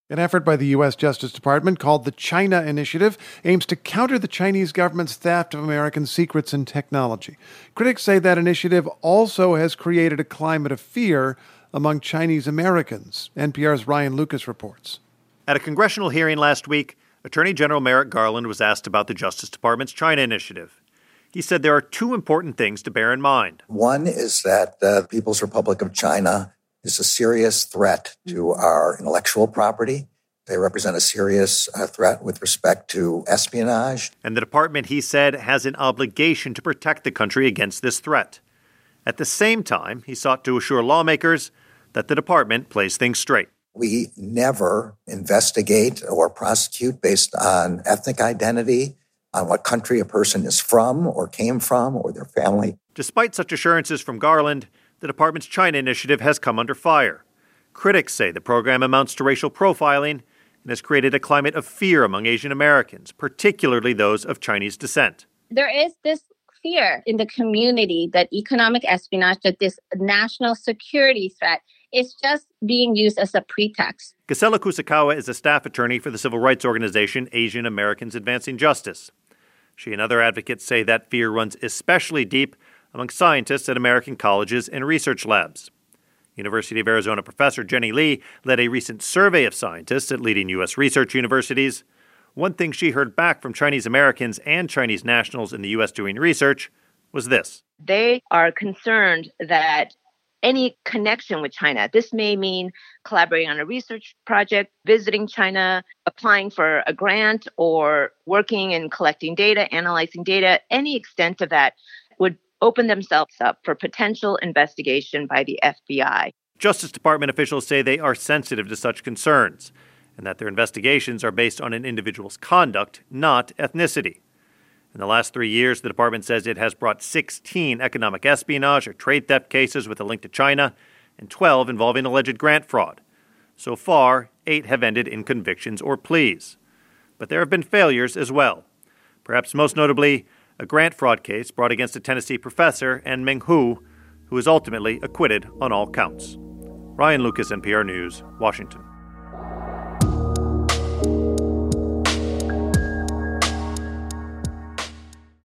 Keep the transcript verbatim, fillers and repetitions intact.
An effort by the U S Justice Department called the China Initiative aims to counter the Chinese government's theft of American secrets and technology. Critics say that initiative also has created a climate of fear among Chinese Americans. N P R's Ryan Lucas reports. At a congressional hearing last week, Attorney General Merrick Garland was asked about the Justice Department's China Initiative. He said there are two important things to bear in mind. One is that the People's Republic of China is a serious threat to our intellectual property. They represent a serious uh, threat with respect to espionage. And the department, he said, has an obligation to protect the country against this threat. At the same time, he sought to assure lawmakers that the department plays things straight. We never investigate or prosecute based on ethnic identity, on what country a person is from or came from or their family. Despite such assurances from Garland, the department's China Initiative has come under fire. Critics say the program amounts to racial profiling and has created a climate of fear among Asian Americans, particularly those of Chinese descent. There is this fear in the community that economic espionage, that this national security threat is just being used as a pretext. Gisela Kusakawa is a staff attorney for the civil rights organization Asian Americans Advancing Justice. She and other advocates say that fear runs especially deep among scientists at American colleges and research labs. University of Arizona professor Jenny Lee led a recent survey of scientists at leading U S research universities. One thing she heard back from Chinese Americans and Chinese nationals in the U S doing research was this. They are concerned that any connection with China, this may mean collaborating on a research project, visiting China, applying for a grant, or working and collecting data, analyzing data, any extent of that would open themselves up for potential investigation by the F B I. Justice Department officials say they are sensitive to such concerns and that their investigations are based on an individual's conduct, not ethnicity. In the last three years, the department says it has brought sixteen economic espionage or trade theft cases with a link to China and twelve involving alleged grant fraud. So far, eight have ended in convictions or pleas. But there have been failures as well. Perhaps most notably, a grant fraud case brought against a Tennessee professor, En-Ming Hu, who was ultimately acquitted on all counts. Ryan Lucas, N P R News, Washington.